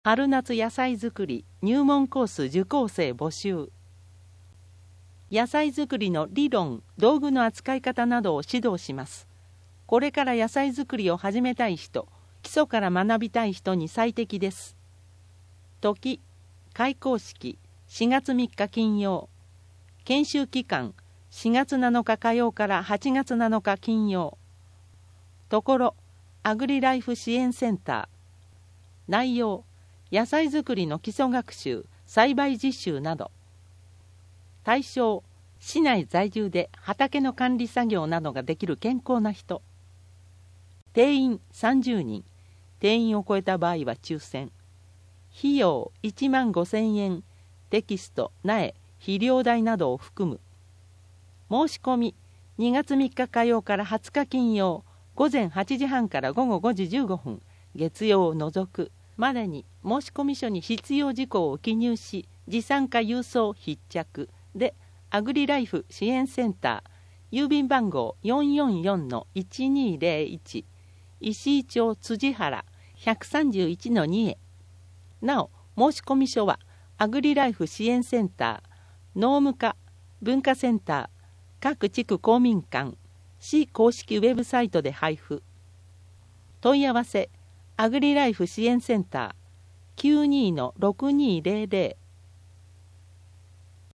春夏野菜作り入門コース受講生募集。野菜作りの理論、道具の扱い方などを指導します。これから野菜作りを始めたい人、基礎から学びたい人に最適です。時、開講式、4月3日金曜。研修期間、4月7日火曜から8月7日金曜。ところ、アグリライフ支援センター。内容、野菜作りの基礎学習、栽培実習など。対象、市内在住で畑の管理作業などができる健康な人。定員30人。定員を超えた場合は抽選。費用15,000円。テキスト、苗、肥料代などを含む。申し込み、2月3日火曜から20日金曜、午前8時半から午後5時15分、月曜を除く。までに申込書に必要事項を記入し、持参加郵送必着で、アグリライフ支援センター、郵便番号 444-1201、石井町辻原 131-2 へ。なお、申込書は、アグリライフ支援センター、農務課、文化センター、各地区公民館、市公式ウェブサイトで配布。問い合わせ、アグリライフ支援センター 92-6200